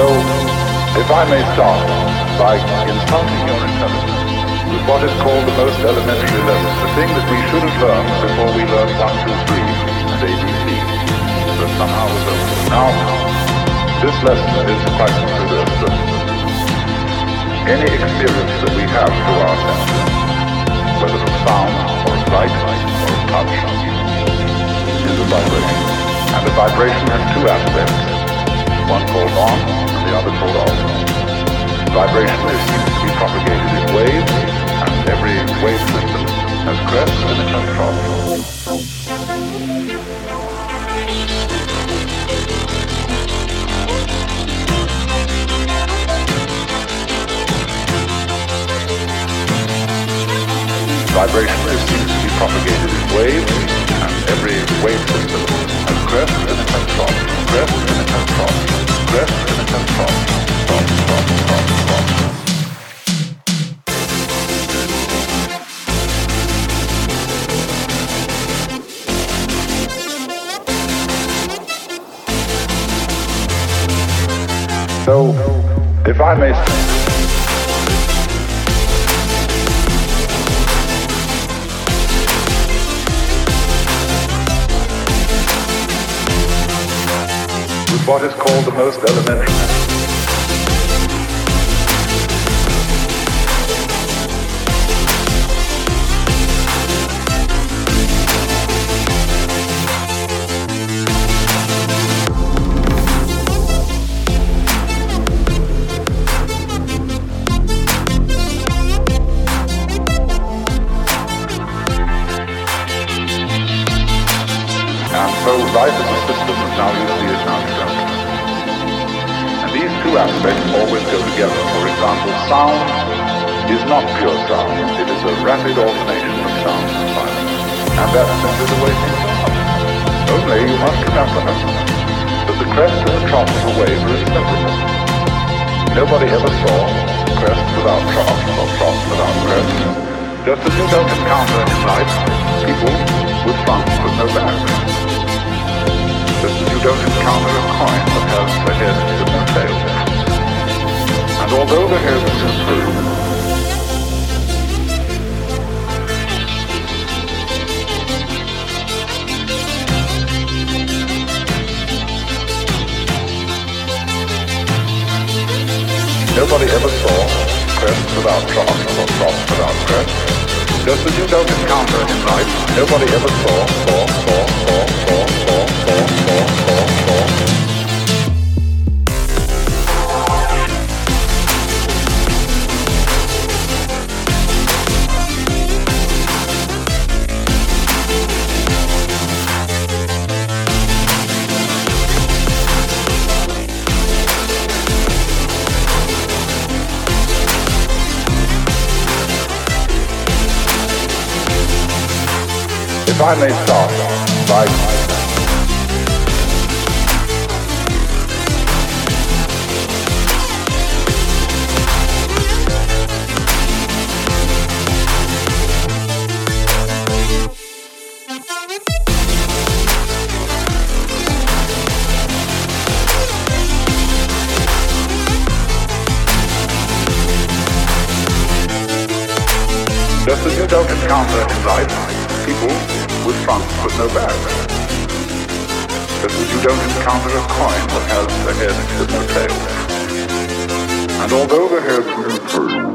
So, if I may start by insulting your intelligence with what is called the most elementary lesson, the thing that we should have learned before we learned 1, 2, 3 and ABC, but somehow was over. Now, this lesson is quite simply this, that any experience that we have through our senses, whether of sound or of light or of touch, is a vibration. And a vibration has two aspects, one called on and the other called off. Vibration seems to be propagated in waves, and every wave system has crests and it has troughs. Vibration seems to be propagated in waves, and every wave system has crests and it has troughs, crests and it has troughs, crests and it has troughs, troughs, troughs, troughs, troughs. So, if I may say, with what is called the most elementary. So life is a system as now you see it now you don't. And these two aspects always go together. For example, sound is not pure sound. It is a rapid alternation of sound and silence. And that's simply the way things are. Only you must remember that the crest and the trough of a wave are inseparable. Nobody ever saw crest without trough or trough without crest. Just as you don't encounter in life people with front but no back. Just as you don't encounter a coin that has a head with no tail. And although the head is improved, nobody ever saw crest without trough or trough without crest. Just as you don't encounter in life, nobody ever saw. If I may start by just as you don't encounter in life people with front but no back. Just as you don't encounter a coin that has a head with no tail. And although the head is improved,